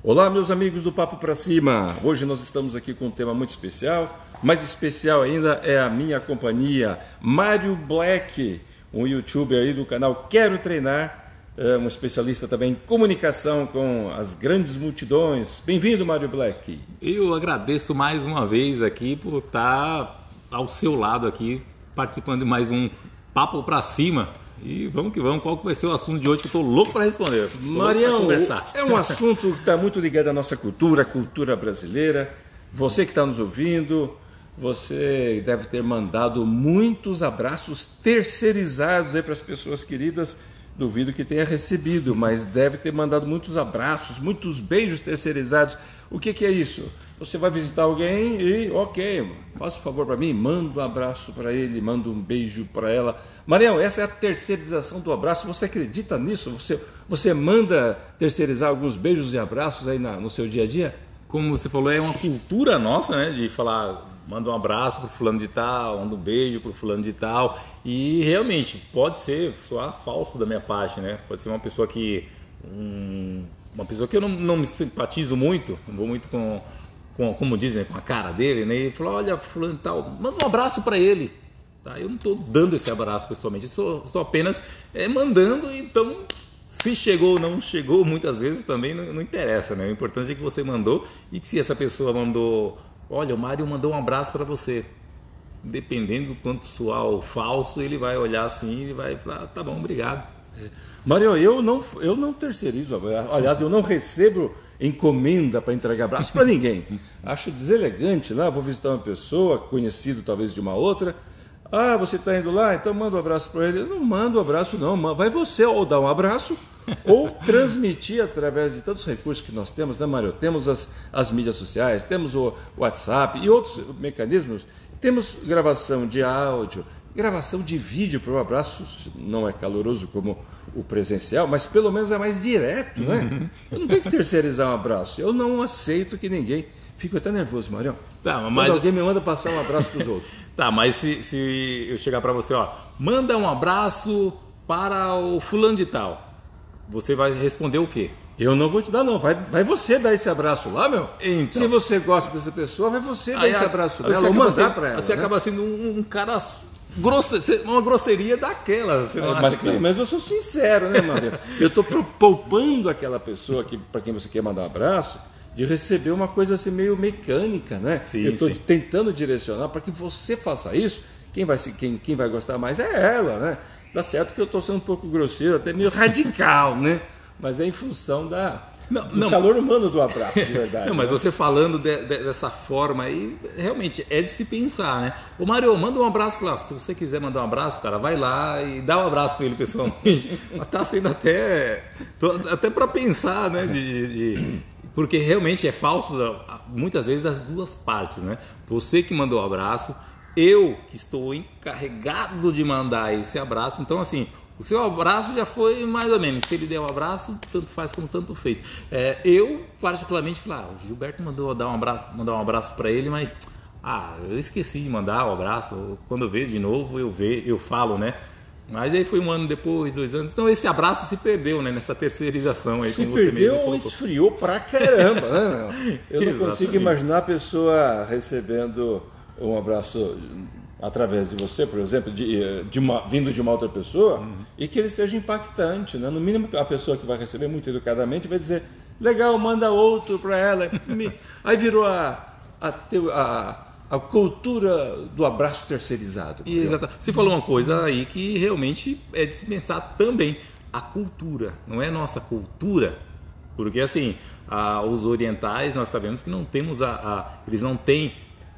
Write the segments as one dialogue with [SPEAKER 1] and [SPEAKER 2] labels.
[SPEAKER 1] Olá, meus amigos do Papo Pra Cima. Hoje nós estamos aqui com um tema muito especial. Mais especial ainda é a minha companhia, Mário Black, um youtuber aí do canal Quero Treinar, um especialista também em comunicação com as grandes multidões. Bem-vindo, Mário Black.
[SPEAKER 2] Eu agradeço mais uma vez aqui por estar ao seu lado aqui, participando de mais um Papo Pra Cima. E vamos que vamos, qual que vai ser o assunto de hoje que eu estou louco para responder?
[SPEAKER 1] Marião, é um assunto que está muito ligado à nossa cultura, à cultura brasileira. Você que está nos ouvindo, você deve ter mandado muitos abraços terceirizados aí para as pessoas queridas. Duvido que tenha recebido, mas deve ter mandado muitos abraços, muitos beijos terceirizados. O que é isso? Você vai visitar alguém e, ok, faça um favor para mim, manda um abraço para ele, manda um beijo para ela. Marião, essa é a terceirização do abraço. Você acredita nisso? Você manda terceirizar alguns beijos e abraços aí no seu dia a dia?
[SPEAKER 2] Como você falou, é uma cultura nossa, né, de falar, manda um abraço pro fulano de tal, manda um beijo pro fulano de tal. E realmente, pode ser só falso da minha parte, né? Pode ser uma pessoa que eu não me simpatizo muito, não vou muito com como dizem, né, com a cara dele, né? E falou, olha, fulano de tal, manda um abraço para ele. Tá? Eu não estou dando esse abraço pessoalmente, eu estou apenas mandando, então se chegou ou não chegou, muitas vezes também não interessa, né? O importante é que você mandou e que se essa pessoa mandou, olha, o Mário mandou um abraço para você. Dependendo do quanto soar o falso, ele vai olhar assim e vai falar, tá bom, obrigado.
[SPEAKER 1] Mário, eu não terceirizo, aliás, eu não recebo encomenda para entregar abraço para ninguém. Acho deselegante, né? Vou visitar uma pessoa, conhecido talvez de uma outra. Ah, você está indo lá? Então manda um abraço para ele. Eu não mando um abraço, não. Vai você ou dar um abraço ou transmitir através de tantos recursos que nós temos, né, Mário? Temos as mídias sociais, temos o WhatsApp e outros mecanismos. Temos gravação de áudio, gravação de vídeo para o abraço. Não é caloroso como o presencial, mas pelo menos é mais direto, né? Eu não tenho que terceirizar um abraço. Eu não aceito que ninguém... Fico até nervoso, Marião.
[SPEAKER 2] Tá, mas...
[SPEAKER 1] Quando alguém me manda passar um abraço para os outros.
[SPEAKER 2] Tá, mas se eu chegar para você, ó, manda um abraço para o fulano de tal, você vai responder o quê?
[SPEAKER 1] Eu não vou te dar, não. Vai você dar esse abraço lá, meu.
[SPEAKER 2] Então,
[SPEAKER 1] se você gosta dessa pessoa, vai você dar esse abraço dela ou mandar para ela.
[SPEAKER 2] Você acaba sendo um cara... uma grosseria daquela.
[SPEAKER 1] Mas pelo menos eu sou sincero, né, Maria? Eu estou poupando aquela pessoa para quem você quer mandar um abraço de receber uma coisa assim meio mecânica, né?
[SPEAKER 2] Sim,
[SPEAKER 1] eu estou tentando direcionar para que você faça isso. Quem vai gostar mais é ela, né? Dá certo que eu estou sendo um pouco grosseiro, até meio radical, né? Mas é em função do calor humano do abraço, de verdade.
[SPEAKER 2] Não, mas você falando dessa forma aí, realmente é de se pensar, né? Ô Mário, manda um abraço para lá. Se você quiser mandar um abraço, cara, vai lá e dá um abraço nele pessoalmente. Mas tá sendo até para pensar, né? Porque realmente é falso, muitas vezes, das duas partes, né? Você que mandou o abraço, eu que estou encarregado de mandar esse abraço. Então, assim, o seu abraço já foi mais ou menos. Se ele der um abraço, tanto faz como tanto fez. Eu, particularmente, falei, o Gilberto mandar um abraço para ele, mas eu esqueci de mandar o abraço. Quando eu vejo de novo, eu falo, né? Mas aí foi um ano depois, 2 anos. Então esse abraço se perdeu, né? Nessa terceirização aí, como você mesmo colocou. Se perdeu ou
[SPEAKER 1] esfriou pra caramba, né? Eu não consigo imaginar a pessoa recebendo um abraço através de você, por exemplo, vindo de uma outra pessoa, e que ele seja impactante, né? No mínimo, a pessoa que vai receber muito educadamente vai dizer, legal, manda outro para ela. Aí virou a cultura do abraço terceirizado.
[SPEAKER 2] Exato. Você falou uma coisa aí que realmente é de se pensar também. A cultura, não é nossa cultura. Porque assim, os orientais, nós sabemos que não temos eles não têm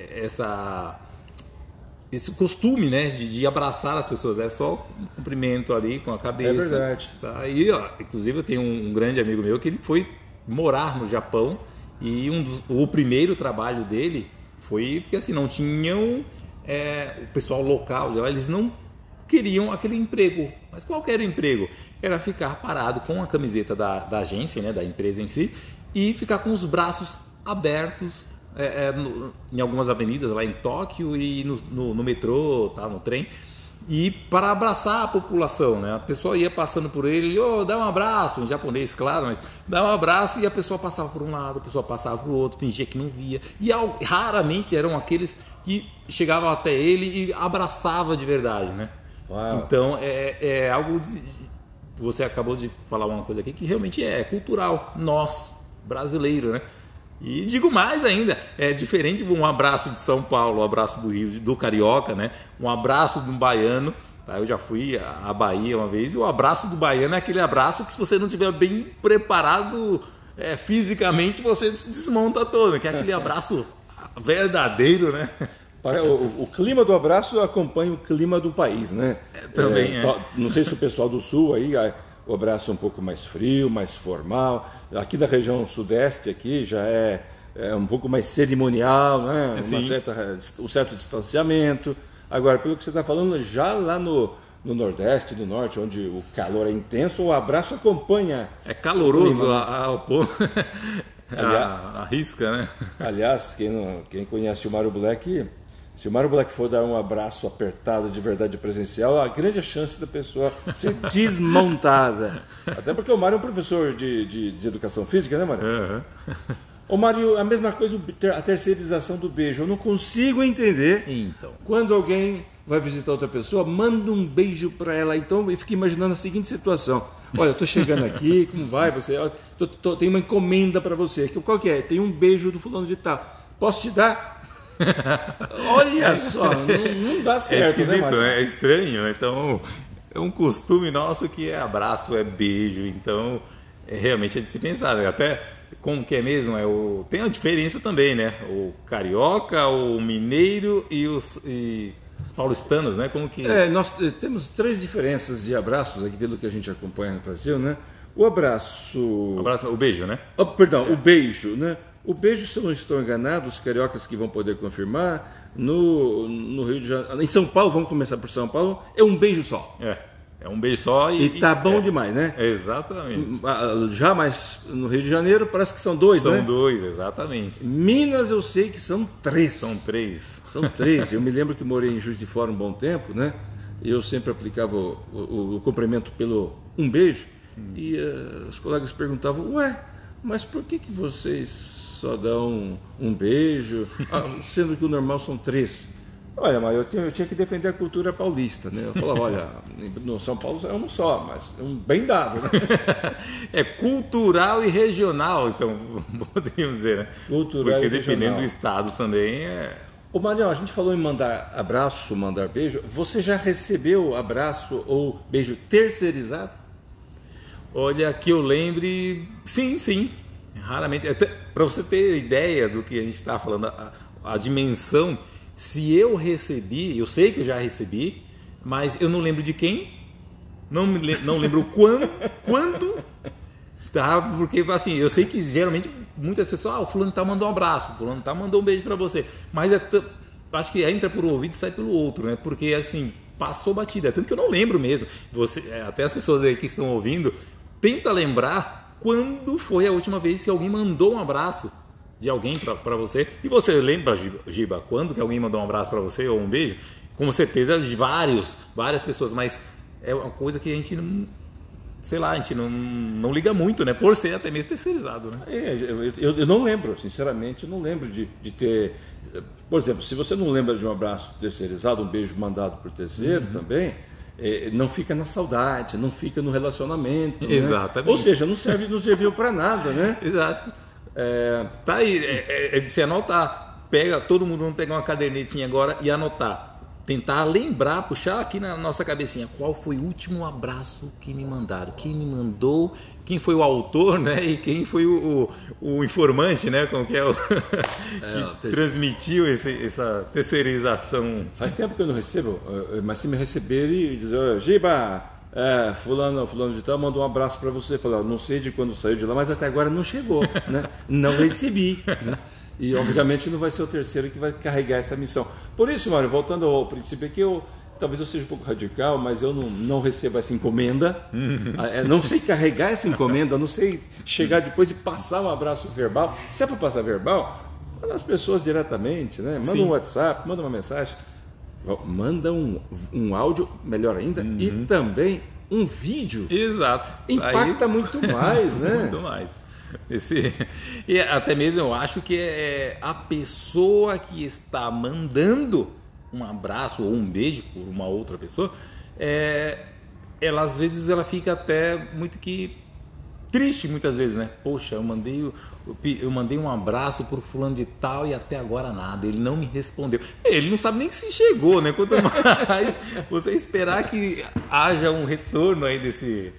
[SPEAKER 2] esse costume, né, de abraçar as pessoas. É só um cumprimento ali com a cabeça.
[SPEAKER 1] É verdade.
[SPEAKER 2] Tá? E, inclusive, eu tenho um grande amigo meu que ele foi morar no Japão e o primeiro trabalho dele foi porque assim, não tinham o pessoal local de lá, eles não queriam aquele emprego, mas qualquer emprego era ficar parado com a camiseta da agência, né, da empresa em si, e ficar com os braços abertos em algumas avenidas lá em Tóquio e no metrô, tá, no trem, e para abraçar a população, né? A pessoa ia passando por ele, dá um abraço, em japonês, claro, mas dá um abraço e a pessoa passava por um lado, a pessoa passava por outro, fingia que não via. E raramente eram aqueles que chegavam até ele e abraçavam de verdade, né? Uau. Então é algo você acabou de falar uma coisa aqui que realmente é cultural, nós, brasileiro, né? E digo mais ainda, é diferente de um abraço de São Paulo, um abraço do Rio, do Carioca, né? Um abraço de um baiano, tá? Eu já fui à Bahia uma vez, e o abraço do baiano é aquele abraço que se você não estiver bem preparado fisicamente, você desmonta todo, que é aquele abraço verdadeiro, né?
[SPEAKER 1] O clima do abraço acompanha o clima do país, né?
[SPEAKER 2] Também
[SPEAKER 1] Não sei se o pessoal do Sul aí, o abraço é um pouco mais frio, mais formal. Aqui na região sudeste aqui já é um pouco mais cerimonial, né? Um certo distanciamento. Agora, pelo que você está falando, já lá no Nordeste, no Norte, onde o calor é intenso, o abraço acompanha.
[SPEAKER 2] É caloroso ao ponto. Arrisca, né?
[SPEAKER 1] Aliás, quem conhece o Mário Black, se o Mário Black for dar um abraço apertado de verdade presencial, há grande chance da pessoa ser desmontada. Até porque o Mário é um professor de educação física, né, Mário?
[SPEAKER 2] Uhum.
[SPEAKER 1] Ô, Mário, a mesma coisa, a terceirização do beijo. Eu não consigo entender quando alguém vai visitar outra pessoa, manda um beijo para ela. Então, eu fico imaginando a seguinte situação. Olha, eu estou chegando aqui, como vai? Você, tem uma encomenda para você. Qual que é? Tem um beijo do fulano de tal. Posso te dar? Olha só, não dá certo.
[SPEAKER 2] É esquisito,
[SPEAKER 1] né?
[SPEAKER 2] É estranho. Então, é um costume nosso que é abraço, é beijo. Então, realmente é de se pensar. Né? Até como que é mesmo? Tem a diferença também, né? O carioca, o mineiro e os paulistanos, né? Como que...
[SPEAKER 1] Nós temos 3 diferenças de abraços aqui, pelo que a gente acompanha no Brasil, né? O abraço...
[SPEAKER 2] O beijo, né?
[SPEAKER 1] O beijo, né? O beijo, se eu não estou enganado, os cariocas que vão poder confirmar, no Rio de Janeiro, em São Paulo, vamos começar por São Paulo, é um beijo só.
[SPEAKER 2] É um beijo só
[SPEAKER 1] e tá bom demais, né?
[SPEAKER 2] Exatamente.
[SPEAKER 1] Já mais no Rio de Janeiro parece que são 2, né?
[SPEAKER 2] São 2, exatamente.
[SPEAKER 1] Minas eu sei que são 3.
[SPEAKER 2] São 3.
[SPEAKER 1] São 3. Eu me lembro que morei em Juiz de Fora um bom tempo, né? Eu sempre aplicava o cumprimento pelo um beijo. E os colegas perguntavam, mas por que vocês só dão um beijo, sendo que o normal são 3? Olha, mas eu tinha que defender a cultura paulista, né? Eu falava, olha, no São Paulo é um só, mas é um bem dado, né?
[SPEAKER 2] É cultural e regional, então, poderíamos dizer, né?
[SPEAKER 1] Cultural
[SPEAKER 2] porque
[SPEAKER 1] e regional.
[SPEAKER 2] Dependendo do estado também
[SPEAKER 1] Ô, Marião, a gente falou em mandar abraço, mandar beijo. Você já recebeu abraço ou beijo terceirizado?
[SPEAKER 2] Olha, que eu lembre, sim. Raramente. Para você ter ideia do que a gente está falando, a dimensão, se eu recebi, eu sei que eu já recebi, mas eu não lembro de quem, não lembro quando, tá? Porque assim, eu sei que geralmente muitas pessoas, o fulano tal mandou um abraço, o fulano tal mandou um beijo para você, mas acho que entra por um ouvido e sai pelo outro, né? Porque assim, passou batida, tanto que eu não lembro mesmo. Até as pessoas aí que estão ouvindo, tenta lembrar quando foi a última vez que alguém mandou um abraço de alguém para você. E você lembra, Giba, quando que alguém mandou um abraço para você ou um beijo? Com certeza de várias pessoas, mas é uma coisa que a gente não, sei lá, a gente não liga muito, né? Por ser até mesmo terceirizado, né?
[SPEAKER 1] Eu não lembro, sinceramente, eu não lembro de ter... Por exemplo, se você não lembra de um abraço terceirizado, um beijo mandado por terceiro também... não fica na saudade, não fica no relacionamento.
[SPEAKER 2] Exatamente.
[SPEAKER 1] Né? Ou seja, não serviu para nada, né?
[SPEAKER 2] Exato. Tá aí, é de se anotar. Todo mundo vamos pegar uma cadernetinha agora e anotar. Tentar lembrar, puxar aqui na nossa cabecinha qual foi o último abraço que me mandaram, quem me mandou, quem foi o autor, né? E quem foi o informante, né? Como que é que transmitiu essa terceirização.
[SPEAKER 1] Faz tempo que eu não recebo, mas se me receberem e dizer, Giba, fulano de tal mandou um abraço para você, falar, não sei de quando saiu de lá, mas até agora não chegou, né? Não recebi, né? E obviamente não vai ser o terceiro que vai carregar essa missão. Por isso, Mário, voltando ao princípio aqui, talvez eu seja um pouco radical, mas eu não recebo essa encomenda, não sei carregar essa encomenda, não sei chegar depois e passar um abraço verbal. Se é para passar verbal, manda as pessoas diretamente, né? Manda um WhatsApp, manda uma mensagem. Manda um áudio, melhor ainda, e também um vídeo.
[SPEAKER 2] Exato.
[SPEAKER 1] Impacta muito mais, né?
[SPEAKER 2] Muito mais. E até mesmo eu acho que a pessoa que está mandando um abraço ou um beijo por uma outra pessoa, ela às vezes ela fica até muito que triste muitas vezes, né? Poxa, eu mandei um abraço pro fulano de tal e até agora nada, ele não me respondeu. Ele não sabe nem que se chegou, né? Quanto mais você esperar que haja um retorno aí desse...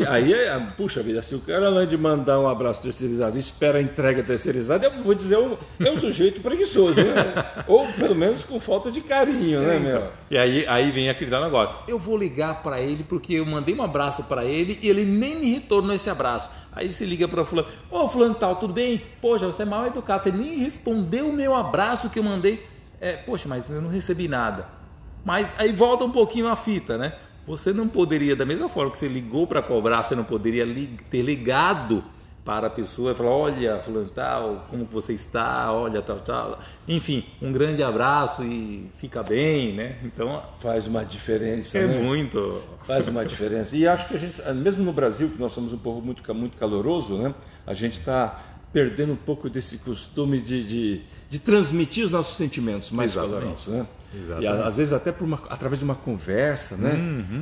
[SPEAKER 1] Puxa vida, se o cara lá de mandar um abraço terceirizado espera a entrega terceirizada, eu vou dizer, é um sujeito preguiçoso, né? Ou pelo menos com falta de carinho, né, meu?
[SPEAKER 2] E aí vem aquele negócio, eu vou ligar para ele porque eu mandei um abraço para ele e ele nem me retornou esse abraço. Aí você liga para fulano, fulano tal, tudo bem? Poxa, você é mal educado, você nem respondeu o meu abraço que eu mandei. Poxa, mas eu não recebi nada. Mas aí volta um pouquinho a fita, né? Você não poderia, da mesma forma que você ligou para cobrar, você não poderia ter ligado para a pessoa e falar, olha, fulano tal, como você está, olha, tal. Enfim, um grande abraço e fica bem, né? Então
[SPEAKER 1] faz uma diferença, né?
[SPEAKER 2] Muito.
[SPEAKER 1] Faz uma diferença. E acho que a gente, mesmo no Brasil, que nós somos um povo muito caloroso, né? A gente está perdendo um pouco desse costume de transmitir os nossos sentimentos mais calorosos, né? Exatamente. E às vezes até através de uma conversa, né?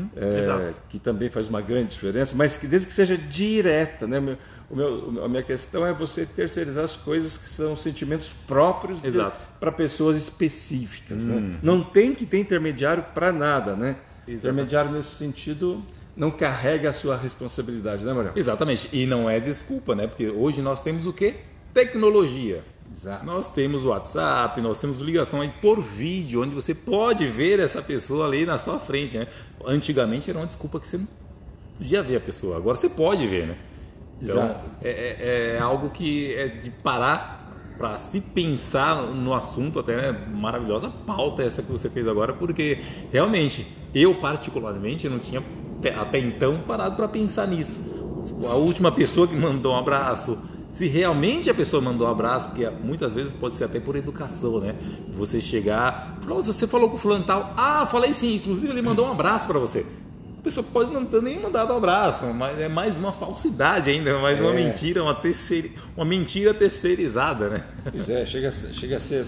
[SPEAKER 1] Que também faz uma grande diferença, mas que desde que seja direta, né? A minha questão é você terceirizar as coisas que são sentimentos próprios para pessoas específicas, né? Não tem que ter intermediário para nada, né? Intermediário nesse sentido não carrega a sua responsabilidade, né, Marião?
[SPEAKER 2] Exatamente, e não é desculpa, né? Porque hoje nós temos o quê? Tecnologia.
[SPEAKER 1] Exato.
[SPEAKER 2] Nós temos o WhatsApp, nós temos ligação aí por vídeo, onde você pode ver essa pessoa ali na sua frente, né? Antigamente era uma desculpa que você não podia ver a pessoa, agora você pode ver, né? Então, exato. É algo que é de parar para se pensar no assunto, até né? Maravilhosa pauta essa que você fez agora, porque realmente eu particularmente não tinha até então parado para pensar nisso. A última pessoa que mandou um abraço, se realmente a pessoa mandou um abraço, porque muitas vezes pode ser até por educação, né? Você chegar, você falou com o fulano tal, falei sim, inclusive ele mandou um abraço para você. A pessoa pode não ter nem mandado um abraço, mas é mais uma falsidade ainda, mais uma mentira, uma mentira terceirizada, né?
[SPEAKER 1] Pois é, chega a ser,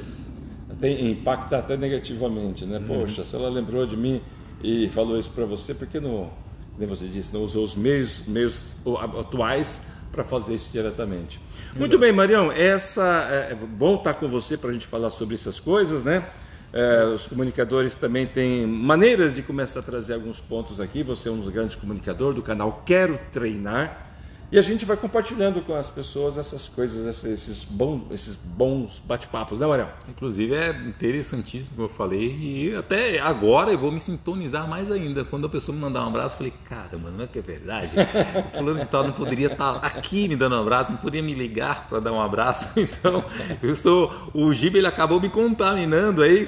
[SPEAKER 1] impacta até negativamente, né? Poxa, se ela lembrou de mim e falou isso para você, porque não, nem você disse, não usou os meios atuais para fazer isso diretamente. Muito bem, Marião, é bom estar com você para a gente falar sobre essas coisas, né? Os comunicadores também têm maneiras de começar a trazer alguns pontos aqui. Você é um dos grandes comunicadores do canal Quero Treinar. E a gente vai compartilhando com as pessoas essas coisas, esses bons bate-papos, né, Marião?
[SPEAKER 2] Inclusive é interessantíssimo, como eu falei, e até agora eu vou me sintonizar mais ainda. Quando a pessoa me mandar um abraço, eu falei, caramba, não é que é verdade? O fulano de tal não poderia estar aqui me dando um abraço, não poderia me ligar para dar um abraço. Então, o Giba ele acabou me contaminando aí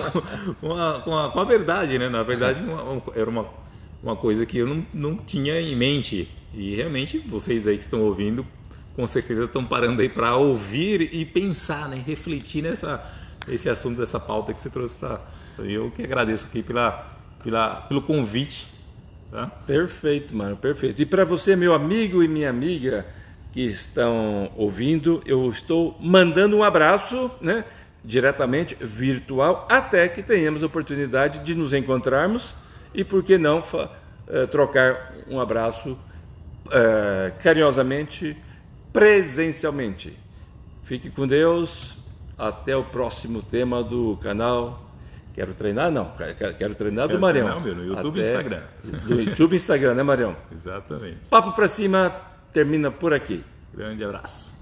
[SPEAKER 2] com a verdade, né? Na verdade, era uma coisa que eu não tinha em mente. E realmente vocês aí que estão ouvindo, com certeza estão parando aí para ouvir e pensar, né? Refletir nesse assunto, dessa pauta que você trouxe para eu que agradeço aqui pelo convite. Tá?
[SPEAKER 1] Perfeito, mano, perfeito. E para você, meu amigo e minha amiga que estão ouvindo, eu estou mandando um abraço, né? Diretamente, virtual, até que tenhamos a oportunidade de nos encontrarmos e, por que não, trocar um abraço carinhosamente, presencialmente. Fique com Deus. Até o próximo tema do canal Quero Treinar, não. Quero Treinar do Marião.
[SPEAKER 2] Não, meu, no YouTube e Instagram.
[SPEAKER 1] Do YouTube e Instagram, né, Marião?
[SPEAKER 2] Exatamente.
[SPEAKER 1] Papo pra cima termina por aqui.
[SPEAKER 2] Grande abraço.